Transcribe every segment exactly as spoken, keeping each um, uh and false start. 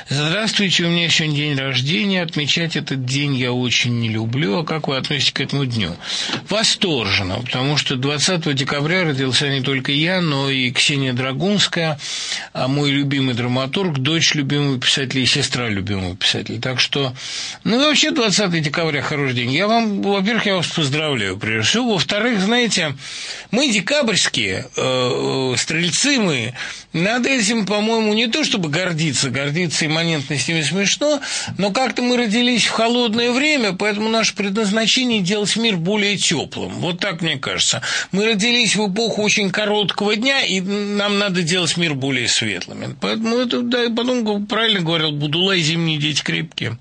Здравствуйте, у меня сегодня день рождения. Отмечать этот день я очень не люблю. А как вы относитесь к этому дню? Восторженно, потому что двадцатого декабря родился не только я, но и Ксения Драгунская, мой любимый драматург, дочь любимого писателя и сестра любимого писателя. Так что, ну и вообще двадцатого декабря хороший день. Я вам, во-первых, я вас поздравляю, прежде всего. Во-вторых, знаете, мы декабрьские, э, стрельцы мы, надо этим, по-моему, не то чтобы гордиться, гордиться имманентно с ними смешно, но как-то мы родились в холодное время, поэтому наше предназначение делать мир более теплым. Вот так мне кажется. Мы родились в эпоху очень короткого дня, и нам надо делать мир более светлым. Поэтому это, да, и потом правильно говорил Будулай, зимние дети крепкие.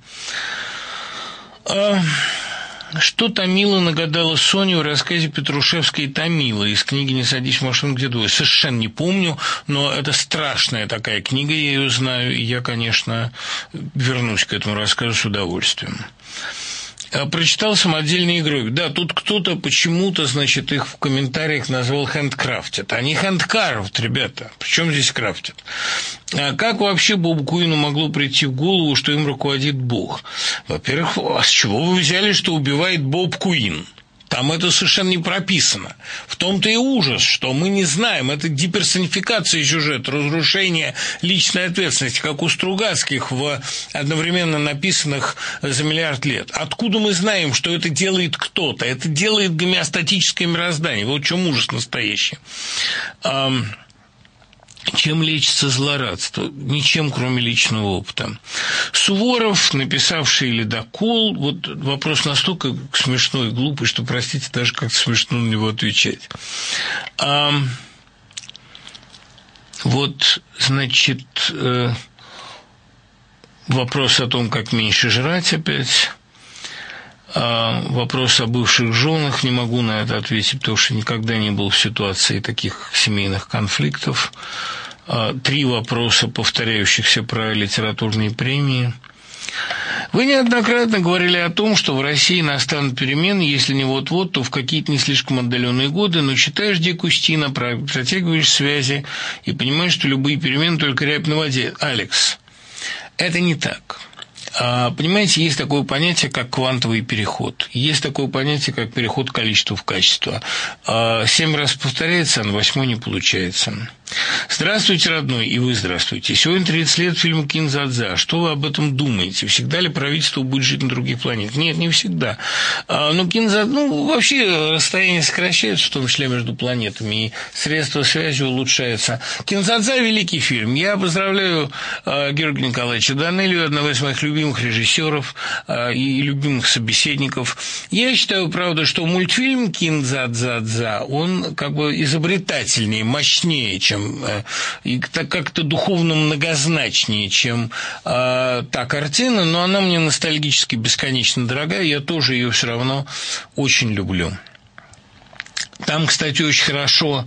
Что Томила нагадала Соне в рассказе Петрушевской «Томила» из книги «Не садись в машину, где двое». Совершенно не помню, но это страшная такая книга, я ее знаю, и я, конечно, вернусь к этому рассказу с удовольствием. Прочитал «Самодельные игры». Да, тут кто-то почему-то, значит, их в комментариях назвал «хэндкрафтят». Они «хэндкрафт», ребята. Причем здесь крафтят? А как вообще Бобу Куину могло прийти в голову, что им руководит Бог? Во-первых, а с чего вы взяли, что убивает Боб Куин? Там это совершенно не прописано. В том-то и ужас, что мы не знаем. Это деперсонификация сюжета, разрушение личной ответственности, как у Стругацких в одновременно написанных «За миллиард лет». Откуда мы знаем, что это делает кто-то? Это делает гомеостатическое мироздание. Вот в чем ужас настоящий. Чем лечится злорадство? Ничем, кроме личного опыта. Суворов, написавший «Ледокол», вот вопрос настолько смешной и глупый, что, простите, даже как-то смешно на него отвечать. А, вот, значит, э, вопрос о том, как меньше жрать опять. А вопрос о бывших женах, не могу на это ответить, потому что никогда не был в ситуации таких семейных конфликтов. А три вопроса, повторяющихся про литературные премии. Вы неоднократно говорили о том, что в России настанут перемены, если не вот-вот, то в какие-то не слишком отдаленные годы, но читаешь Дикую Стина, протягиваешь связи и понимаешь, что любые перемены только рябь на воде. Алекс, это не так. Понимаете, есть такое понятие, как квантовый переход. Есть такое понятие, как переход количества в качество. Семь раз повторяется, а на восьмой не получается. Здравствуйте, родной, и вы здравствуйте. Сегодня тридцать лет фильма «Кинзадза». Что вы об этом думаете? Всегда ли правительство будет жить на других планетах? Нет, не всегда. Но Кинзадза, ну, вообще расстояние сокращается, в том числе между планетами, и средства связи улучшаются. «Кинзадза» – великий фильм. Я поздравляю Георгия Николаевича Данелию, одного из моих любимых режиссеров и любимых собеседников. Я считаю, правда, что мультфильм «Кинзадза», он как бы изобретательнее, мощнее, чем и как-то духовно многозначнее, чем э, та картина, но она мне ностальгически бесконечно дорогая, я тоже ее все равно очень люблю. Там, кстати, очень хорошо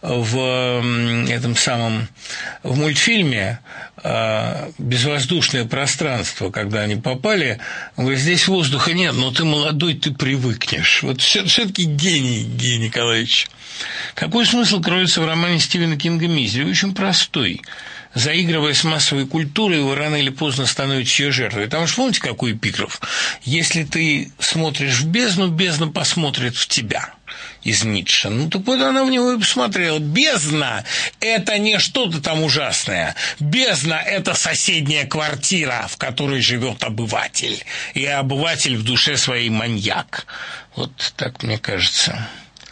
в этом самом в мультфильме «Безвоздушное пространство», когда они попали, он говорит, здесь воздуха нет, но ты молодой, ты привыкнешь. Вот все-таки гений, Георгий Николаевич. Какой смысл кроется в романе Стивена Кинга «Мизери»? Очень простой. Заигрывая с массовой культурой, вы рано или поздно становитесь ее жертвой. Там же помните, какой эпиграф? Если ты смотришь в бездну, бездна посмотрит в тебя. Из Ницше. Ну, так вот она в него и посмотрела. Бездна – это не что-то там ужасное. Бездна – это соседняя квартира, в которой живет обыватель. И обыватель в душе своей маньяк. Вот так мне кажется.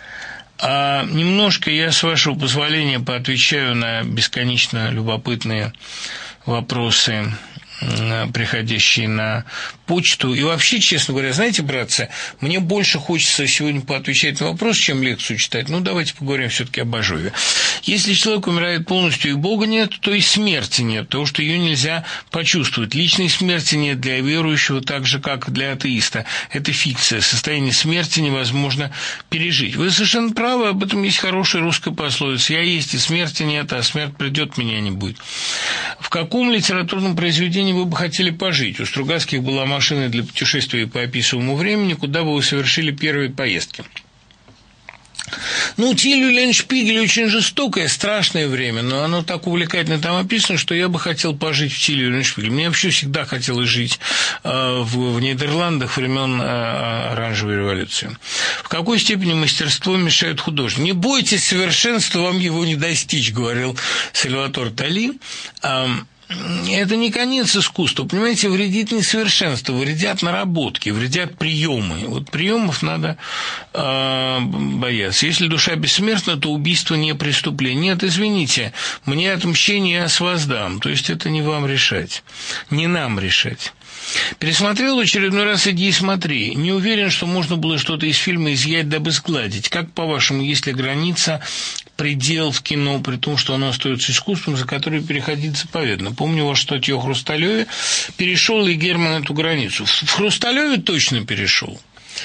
А немножко я, с вашего позволения, поотвечаю на бесконечно любопытные вопросы, приходящие на почту. И вообще, честно говоря, знаете, братцы, мне больше хочется сегодня поотвечать на вопрос, чем лекцию читать. Ну, давайте поговорим все-таки об Ажове. Если человек умирает полностью и Бога нет, то и смерти нет, потому что ее нельзя почувствовать. Личной смерти нет для верующего, так же, как для атеиста. Это фикция. Состояние смерти невозможно пережить. Вы совершенно правы, об этом есть хорошая русская пословица. Я есть, и смерти нет, а смерть придет, меня не будет. В каком литературном произведении вы бы хотели пожить? У Стругацких была машина для путешествия по описываемому времени, куда бы вы совершили первые поездки? Ну, Тиль Eulenspiegel очень жестокое, страшное время, но оно так увлекательно там описано, что я бы хотел пожить в Тиле Eulenspiegel. Мне вообще всегда хотелось жить э, в, в Нидерландах времен э, Оранжевой революции. В какой степени мастерство мешает художнику? Не бойтесь совершенства, вам его не достичь, говорил Сальватор Дали. Это не конец искусства. Понимаете, вредит несовершенство, вредят наработки, вредят приемы. Вот приемов надо э, бояться. Если душа бессмертна, то убийство не преступление. Нет, извините, мне отмщение я с вас дам. То есть это не вам решать, не нам решать. Пересмотрел в очередной раз «Иди и смотри». Не уверен, что можно было что-то из фильма изъять, дабы сгладить. Как, по-вашему, есть ли граница, предел в кино, при том, что оно остается искусством, за которое переходить заповедно? Помню вашу статью о Хрусталеве. Перешел ли Герман эту границу? В Хрусталеве точно перешел.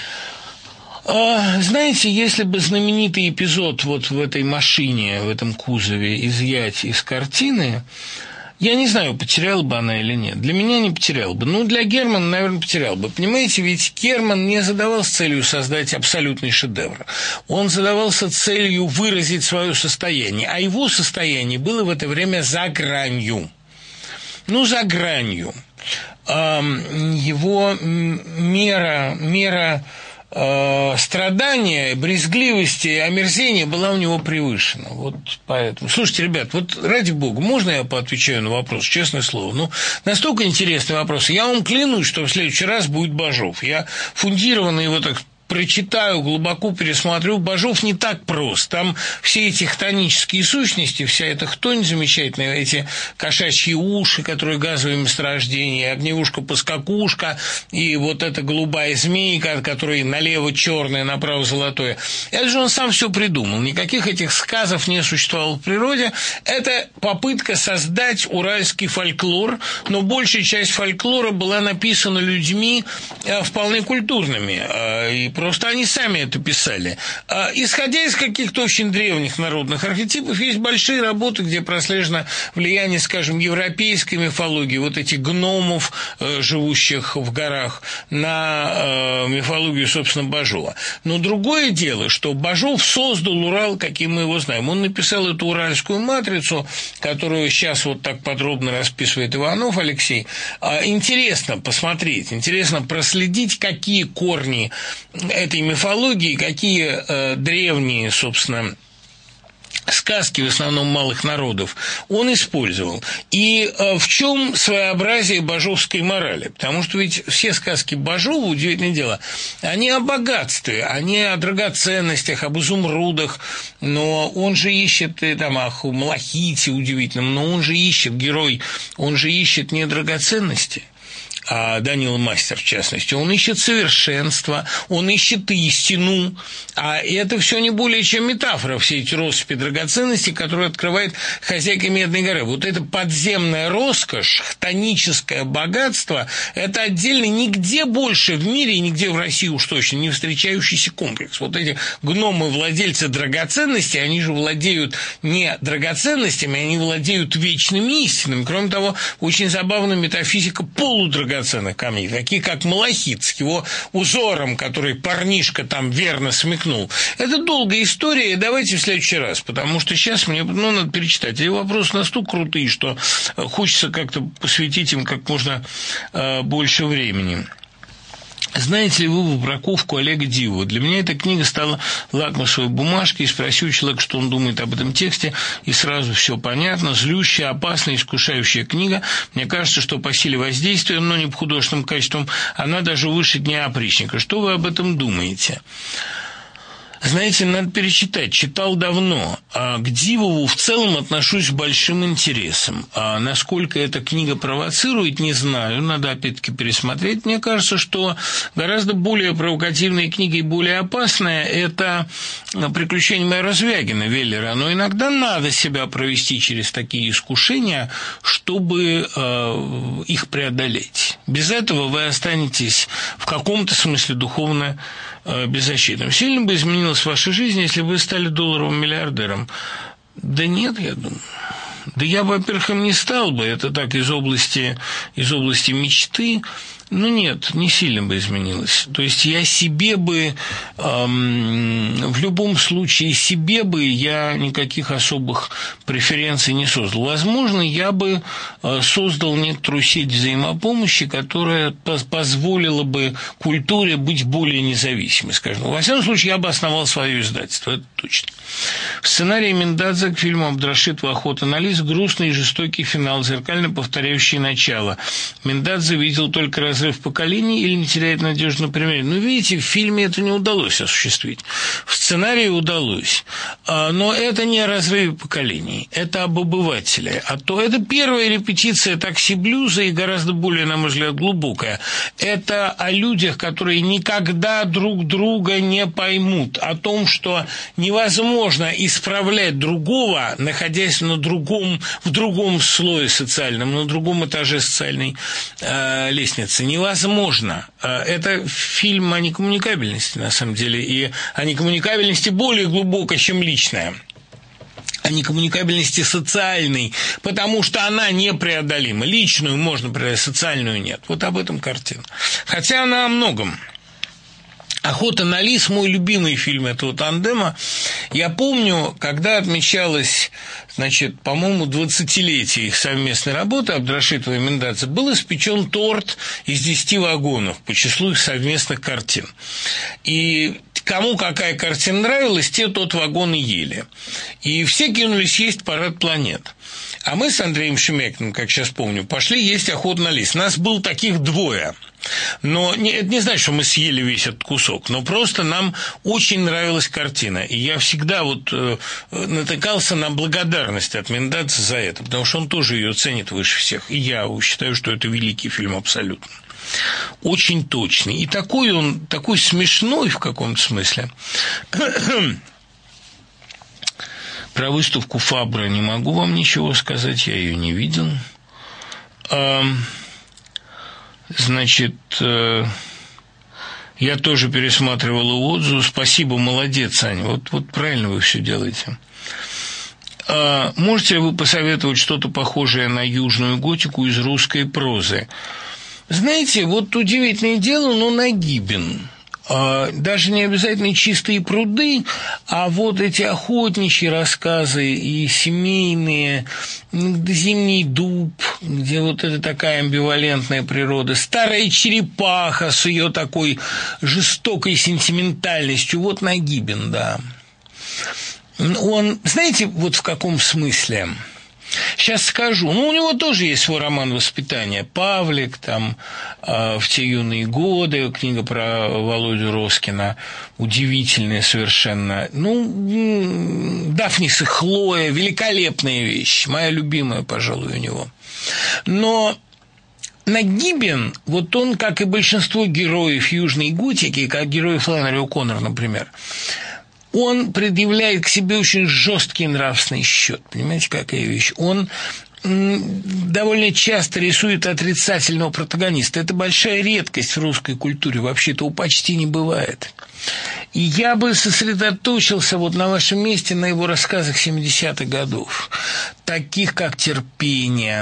Знаете, если бы знаменитый эпизод вот в этой машине, в этом кузове изъять из картины, я не знаю, потеряла бы она или нет. Для меня не потеряла бы. Ну, для Германа, наверное, потеряла бы. Понимаете, ведь Герман не задавался целью создать абсолютный шедевр. Он задавался целью выразить свое состояние. А его состояние было в это время за гранью. Ну, за гранью. Его мера... мера страдания, брезгливости, омерзения была у него превышена. Вот поэтому. Слушайте, ребят, вот ради бога, можно я поотвечаю на вопрос, честное слово? Ну, настолько интересный вопрос. Я вам клянусь, что в следующий раз будет Бажов. Я фундированно его так прочитаю, глубоко пересмотрю. Бажов не так прост. Там все эти хтонические сущности, вся эта хтонь замечательная, эти кошачьи уши, которые газовые месторождения, огневушка-поскакушка, и вот эта голубая змейка, от которой налево черное, направо золотое. Это же он сам все придумал. Никаких этих сказов не существовало в природе. Это попытка создать уральский фольклор, но большая часть фольклора была написана людьми вполне культурными, и просто они сами это писали. Исходя из каких-то очень древних народных архетипов, есть большие работы, где прослежено влияние, скажем, европейской мифологии, вот этих гномов, живущих в горах, на мифологию, собственно, Бажова. Но другое дело, что Бажов создал Урал, каким мы его знаем. Он написал эту уральскую матрицу, которую сейчас вот так подробно расписывает Иванов Алексей. Интересно посмотреть, интересно проследить, какие корни этой мифологии, какие э, древние, собственно, сказки, в основном малых народов, он использовал. И э, в чем своеобразие бажовской морали? Потому что ведь все сказки Бажова, удивительное дело, они о богатстве, они о драгоценностях, об изумрудах, но он же ищет, и, там, о малахите удивительном, но он же ищет, герой, он же ищет не драгоценности, а Данила Мастер, в частности, он ищет совершенство, он ищет истину, а это все не более чем метафора, все эти россыпи драгоценностей, которые открывает хозяйка Медной горы. Вот это подземная роскошь, хтоническое богатство, это отдельно нигде больше в мире, и нигде в России уж точно не встречающийся комплекс. Вот эти гномы-владельцы драгоценностей, они же владеют не драгоценностями, они владеют вечными истинами. Кроме того, очень забавная метафизика полудрагоценностей, драгоценных камней, такие как малахит с его узором, который парнишка там верно смекнул. Это долгая история, и давайте в следующий раз, потому что сейчас мне ну, надо перечитать. Эти вопросы настолько крутые, что хочется как-то посвятить им как можно э, больше времени. Знаете ли вы браковку Олега Дивова? Для меня эта книга стала лакмусовой бумажкой, и спроси у человека, что он думает об этом тексте, и сразу все понятно. Злющая, опасная, искушающая книга. Мне кажется, что по силе воздействия, но не по художественным качествам, она даже выше Дня опричника. Что вы об этом думаете? Знаете, надо перечитать. Читал давно. А к Дивову в целом отношусь с большим интересом. А насколько эта книга провоцирует, не знаю. Надо опять-таки пересмотреть. Мне кажется, что гораздо более провокативная книга и более опасная – это «Приключения майора Звягина» Веллера. Но иногда надо себя провести через такие искушения, чтобы э, их преодолеть. Без этого вы останетесь в каком-то смысле духовно беззащитным. Сильно бы изменилась ваша жизнь, если бы вы стали долларовым миллиардером? Да нет, я думаю. Да я, во-первых, им не стал бы, это так из области, из области мечты. Ну, нет, не сильно бы изменилось. То есть я себе бы, эм, в любом случае себе бы я никаких особых преференций не создал. Возможно, я бы э, создал некоторую сеть взаимопомощи, которая позволила бы культуре быть более независимой, скажем. Во всяком случае, я бы основал свое издательство, это точно. В сценарии Мендадзе к фильму Абдрашитова «Охота на лис» грустный и жестокий финал, зеркально повторяющий начало. Мендадзе видел только разрыв поколений или не теряет надежды на примере. Ну, видите, в фильме это не удалось осуществить. В сценарии удалось. Но это не о разрыве поколений, это об обывателе. А то это первая репетиция такси-блюза и гораздо более, на мой взгляд, глубокая. Это о людях, которые никогда друг друга не поймут. О том, что невозможно исправлять другого, находясь на другом, в другом слое социальном, на другом этаже социальной э, лестницы. Невозможно. Это фильм о некоммуникабельности, на самом деле, и о некоммуникабельности более глубокой, чем личная. О некоммуникабельности социальной, потому что она непреодолима. Личную можно преодолеть, социальную нет. Вот об этом картина. Хотя она о многом. «Охота на лис» – мой любимый фильм этого тандема. Я помню, когда отмечалось, значит, по-моему, двадцатилетие их совместной работы Абдрашитова и Мендадзе, был испечен торт из десяти вагонов по числу их совместных картин. И кому какая картина нравилась, те тот вагон и ели. И все кинулись есть «Парад планет». А мы с Андреем Шемякиным, как сейчас помню, пошли есть «Охоту на лис». Нас было таких двое. Но не, это не значит, что мы съели весь этот кусок, но просто нам очень нравилась картина. И я всегда вот э, натыкался на благодарность от Мендадзе за это, потому что он тоже ее ценит выше всех. И я считаю, что это великий фильм абсолютно. Очень точный. И такой он, такой смешной в каком-то смысле. Про выставку Фабра не могу вам ничего сказать, я ее не видел. Значит, я тоже пересматривал Уодзу. Спасибо, молодец, Аня. Вот, вот правильно вы все делаете. Можете ли вы посоветовать что-то похожее на южную готику из русской прозы? Знаете, вот удивительное дело, но Нагибин. Даже не обязательно чистые пруды, а вот эти охотничьи рассказы и семейные, «Зимний дуб», где вот это такая амбивалентная природа, «Старая черепаха» с ее такой жестокой сентиментальностью, вот Нагибин, да. Он, знаете, вот в каком смысле? Сейчас скажу. Ну, у него тоже есть свой роман «Воспитание». «Павлик», там, э, «В те юные годы», книга про Володю Роскина, удивительная совершенно. Ну, «Дафнис и Хлоя», великолепная вещь, моя любимая, пожалуй, у него. Но Нагибин, вот он, как и большинство героев южной готики, как герои Фланнери О'Коннор, например, он предъявляет к себе очень жесткий нравственный счет. Понимаете, какая вещь? Он довольно часто рисует отрицательного протагониста. Это большая редкость в русской культуре. Вообще-то почти не бывает. И я бы сосредоточился вот на вашем месте на его рассказах семидесятых годов. Таких, как «Терпение»,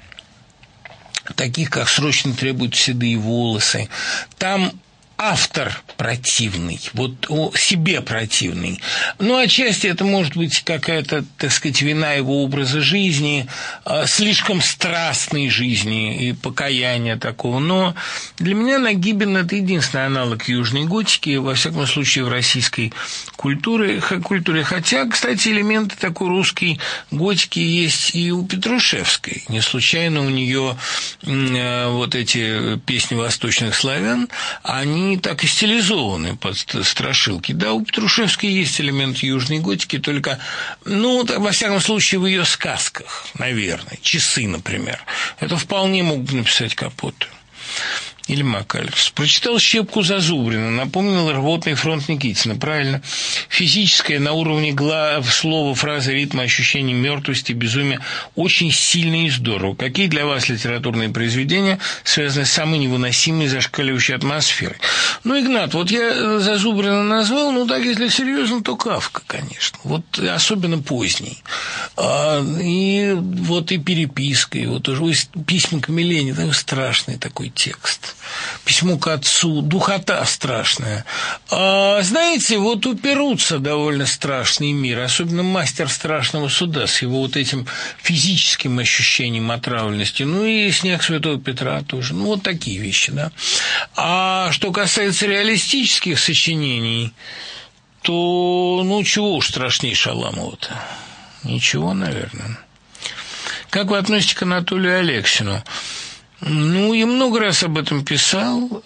таких, как «Срочно требуют седые волосы». Там автор противный, вот себе противный. Ну, отчасти это может быть какая-то, так сказать, вина его образа жизни, слишком страстной жизни и покаяния такого. Но для меня Нагибин – это единственный аналог южной готики, во всяком случае, в российской культуре. культуре. Хотя, кстати, элементы такой русской готики есть и у Петрушевской. Не случайно у нее вот эти песни восточных славян, они так и стилизованы под страшилки. Да, у Петрушевской есть элемент южной готики, только, ну, во всяком случае, в ее сказках, наверное. «Часы», например. Это вполне могут написать Капоты. Или Макалькс. Прочитал «Щепку» Зазубрина, напомнил «Рвотный фронт» Никитина. Правильно. Физическое на уровне глав, слова, фразы, ритма, ощущений мертвости, безумия очень сильно и здорово. Какие для вас литературные произведения связаны с самой невыносимой зашкаливающей атмосферой? Ну, Игнат, вот я Зазубрина назвал, ну, так, если серьезно, то Кафка, конечно. Вот особенно поздний. А, и вот и переписка, и вот уже письма к Милене, там страшный такой текст. Письмо к отцу, духота страшная. А, знаете, вот у Перуца довольно страшный мир, особенно «Мастер страшного суда» с его вот этим физическим ощущением отравленности, ну и «Снег Святого Петра» тоже, ну вот такие вещи, да. А что касается реалистических сочинений, то, ну, чего уж страшней Шаламова-то? Ничего, наверное. Как вы относитесь к Анатолию Алексину? Ну, я много раз об этом писал.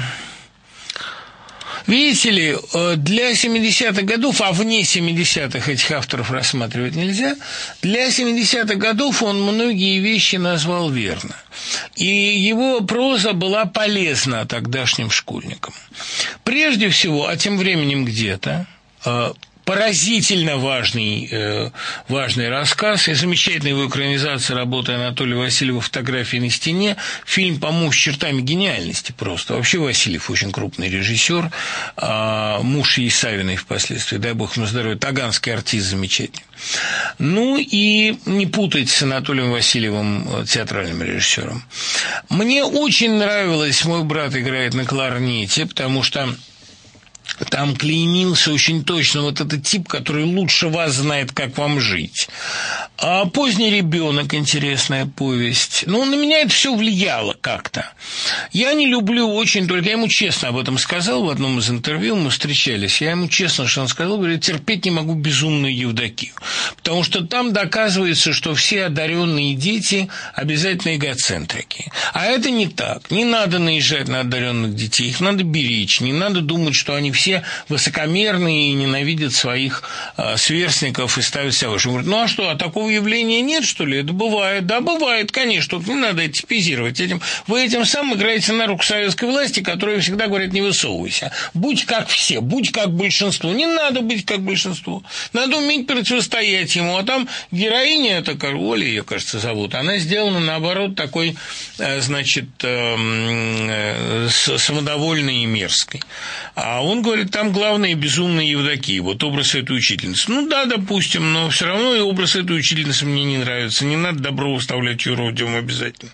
Видите ли, для семидесятых годов, а вне семидесятых этих авторов рассматривать нельзя, для семидесятых годов он многие вещи назвал верно. И его проза была полезна тогдашним школьникам. Прежде всего, а тем временем где-то, поразительно важный, э, важный рассказ и замечательная его экранизация работы Анатолия Васильева «Фотографии на стене». Фильм, по-моему, с чертами гениальности просто. Вообще Васильев очень крупный режиссер, э, муж Есавиной впоследствии, дай бог ему здоровья, таганский артист замечательный. Ну и не путать с Анатолием Васильевым, театральным режиссером. Мне очень нравилось, мой брат играет на кларнете, потому что там клеймился очень точно вот этот тип, который лучше вас знает, как вам жить. А «Поздний ребенок» – интересная повесть. Ну, на меня это все влияло как-то. Я не люблю очень, только я ему честно об этом сказал в одном из интервью, мы встречались, я ему честно, что он сказал, говорит, терпеть не могу «Безумную Евдокию». Потому что там доказывается, что все одаренные дети обязательно эгоцентрики. А это не так. Не надо наезжать на одаренных детей, их надо беречь, не надо думать, что они все высокомерные и ненавидят своих э, сверстников и ставят себя выше. Он говорит, ну а что, а такого явления нет, что ли? Это бывает. Да, бывает, конечно. Тут не надо это типизировать. Этим, вы этим самым играете на руку советской власти, которая всегда говорит, не высовывайся. Будь как все, будь как большинство. Не надо быть как большинство. Надо уметь противостоять ему. А там героиня, это Оля ее, кажется, зовут, она сделана, наоборот, такой, э, значит, э, э, самодовольной и мерзкой. А он говорит, там главное безумная Евдокия, вот образ этой учительницы. Ну да, допустим, но все равно и образ этой учительницы мне не нравится. Не надо добро выставлять юродивым обязательно.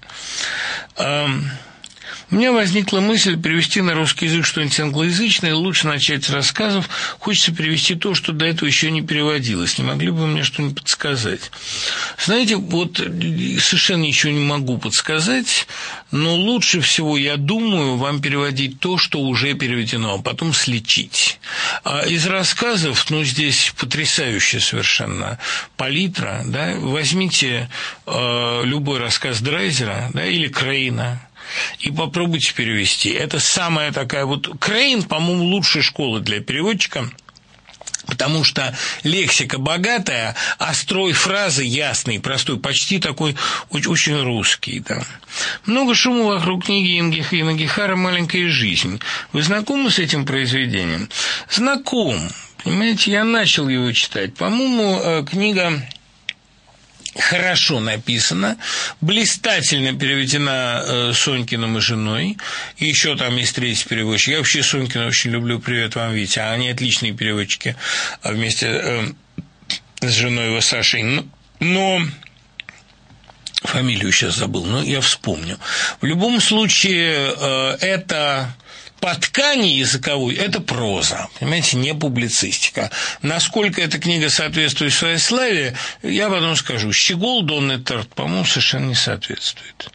У меня возникла мысль перевести на русский язык что-нибудь англоязычное, лучше начать с рассказов. Хочется перевести то, что до этого еще не переводилось. Не могли бы вы мне что-нибудь подсказать? Знаете, вот совершенно ничего не могу подсказать, но лучше всего, я думаю, вам переводить то, что уже переведено, а потом сличить. А из рассказов, ну, здесь потрясающая совершенно палитра, да, возьмите э, любой рассказ Драйзера, да, или Крейна, и попробуйте перевести. Это самая такая вот... Крейн, по-моему, лучшая школа для переводчика, потому что лексика богатая, а строй фразы ясный, простой, почти такой очень русский. Да. Много шума вокруг книги Ингиха Нагихара «Маленькая жизнь». Вы знакомы с этим произведением? Знаком. Понимаете, я начал его читать. По-моему, книга... хорошо написана, блистательно переведена э, Сонькиным и женой, и еще там есть третий переводчик. Я вообще Сонькина очень люблю, привет вам, Витя, а они отличные переводчики вместе э, с женой его Сашей. Но, но фамилию сейчас забыл, но я вспомню. В любом случае, э, это... по ткани языковой это проза, понимаете, не публицистика. Насколько эта книга соответствует своей славе, я потом скажу. Щегол, Донный Тарт, по-моему, совершенно не соответствует.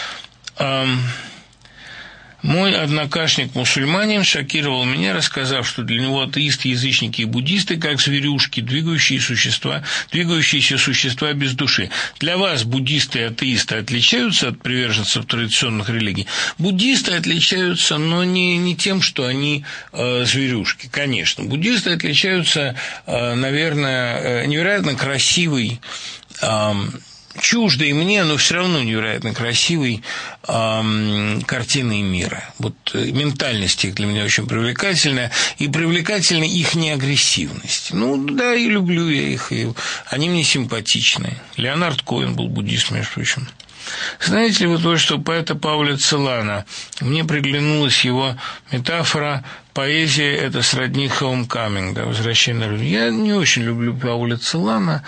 Мой однокашник-мусульманин шокировал меня, рассказав, что для него атеисты, язычники и буддисты как зверюшки, двигающие существа, двигающиеся существа без души. Для вас буддисты и атеисты отличаются от приверженцев традиционных религий? Буддисты отличаются, но не, не тем, что они э, зверюшки, конечно. Буддисты отличаются, э, наверное, э, невероятно красивой, э, чуждой мне, но все равно невероятно красивой э, картиной мира. Вот ментальность их для меня очень привлекательная, и привлекательна их неагрессивность. Ну, да, и люблю я их, и они мне симпатичны. Леонард Коэн был буддист, между прочим. Знаете ли вы то, что поэта Пауля Целана, мне приглянулась его метафора «поэзия – это сродни homecoming», да, возвращение на родину. Я не очень люблю Пауля Целана.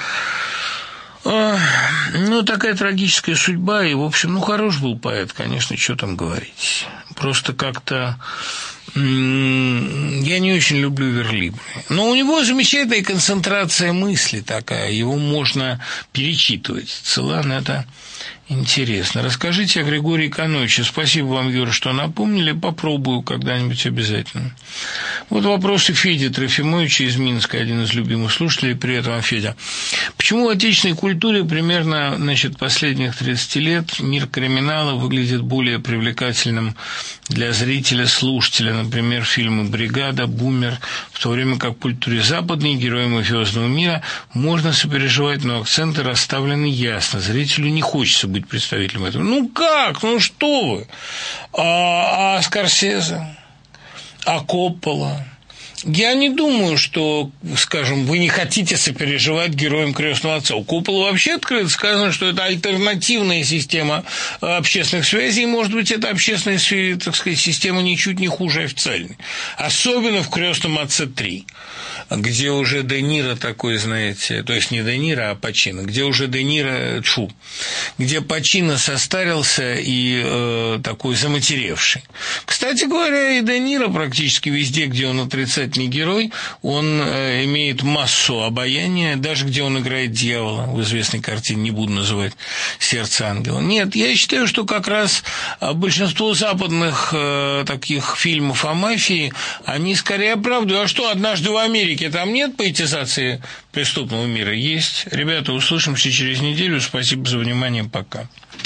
Ну, такая трагическая судьба, и, в общем, ну, хорош был поэт, конечно, что там говорить. Просто как-то я не очень люблю верлибры. Но у него замечательная концентрация мысли такая, его можно перечитывать. Целан – это интересно. Расскажите о Григории Кановиче. Спасибо вам, Юра, что напомнили. Попробую когда-нибудь обязательно. Вот вопросы Феди Трофимовича из Минска, один из любимых слушателей. Привет вам, Федя. Почему в отечественной культуре примерно, значит, последних тридцать лет мир криминала выглядит более привлекательным для зрителя, слушателя? Например, фильмы «Бригада», «Бумер», в то время как в культуре западной герои мафиозного мира можно сопереживать, но акценты расставлены ясно. Зрителю не хочется быть представителем этого. Ну как? Ну что вы? А, а Скорсезе? А Коппола? Я не думаю, что, скажем, вы не хотите сопереживать героям «Крестного отца». У Коппола вообще открыто сказано, что это альтернативная система общественных связей, и, может быть, эта общественная, так сказать, система ничуть не хуже официальной. Особенно в «Крестном отце три», где уже Де Ниро такой, знаете, то есть не Де Ниро, а Пачино, где уже Де Ниро чу, где Пачино состарился и э, такой заматеревший. Кстати говоря, и Де Ниро практически везде, где он отрицательный герой, он э, имеет массу обаяния, даже где он играет дьявола, в известной картине, не буду называть «Сердце ангела». Нет, я считаю, что как раз большинство западных э, таких фильмов о мафии, они скорее оправдывают. А что, «Однажды в Америке» там нет поэтизации преступного мира? Есть. Ребята, услышимся через неделю. Спасибо за внимание. Пока.